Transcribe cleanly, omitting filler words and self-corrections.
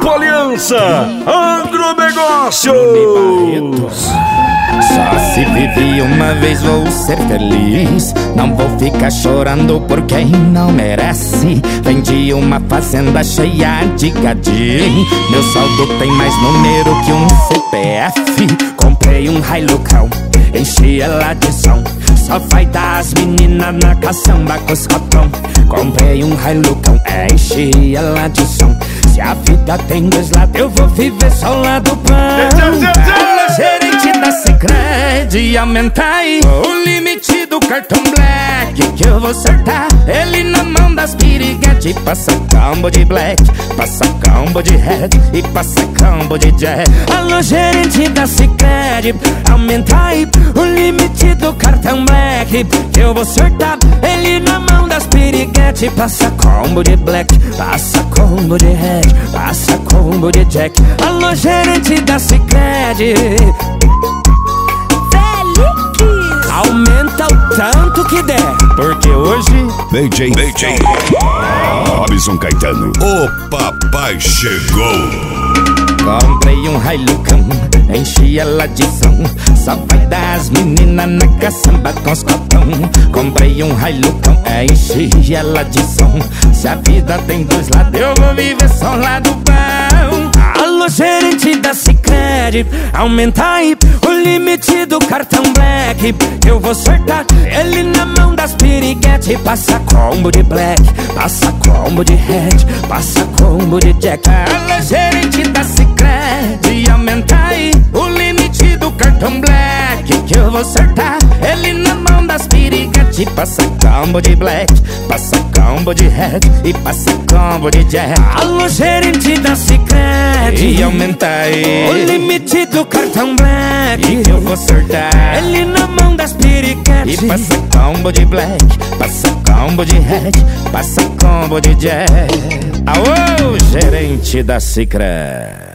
Grupo Aliança Agronegócios. Só se vive uma vez, vou ser feliz. Não vou ficar chorando por quem não merece. Vendi uma fazenda cheia de gadinho. Meu saldo tem mais número que um CPF. Comprei um Hilucão, enchi ela de som. Só vai dar as meninas na caçamba com os copão. Comprei um Hilucão, enchi ela de som. Se a vida tem dois lados, eu vou viver só o lado bom. Alô, gerente da Sicredi, aumenta aí o limite do cartão Black, que eu vou acertar ele na mão das piriguete. Passa combo de Black, passa combo de Red e passa combo de Jack. Alô, gerente da Sicredi, aumenta aí o limite do cartão Black, que eu vou acertar ele na mão das piriguete. Passa combo de Black, passa combo de Red, passa combo de Jack. Alô, gerente da Sicredi, aumenta o tanto que der, porque hoje DJ Robson Caetano, o papai chegou. comprei um Hilucão, enchi ela de som. Só vai dar as meninas na caçamba com os copão. Comprei um Hilucão, enchi ela de som. Se a vida tem dois lados, eu vou viver só o lado bom. Alô, gerente da Sicredi, aumenta aí o limite do cartão Black, eu vou acertar ele na mão das piriguete. Passa combo de Black, passa combo de Red, passa combo de Jack. Alô, gerente da Sicredi, aumenta aí o limite do cartão Black, que eu vou acertar ele na mão das piriguete. Passa combo de Black, passa combo de Red e passa combo de Jack. Alô, gerente da Sicredi, e aumenta aí o limite do cartão Black, que eu vou acertar ele na mão das piriguete. E passa combo de Black, passa combo de Red, passa combo de Jack. Alô, gerente da Sicredi.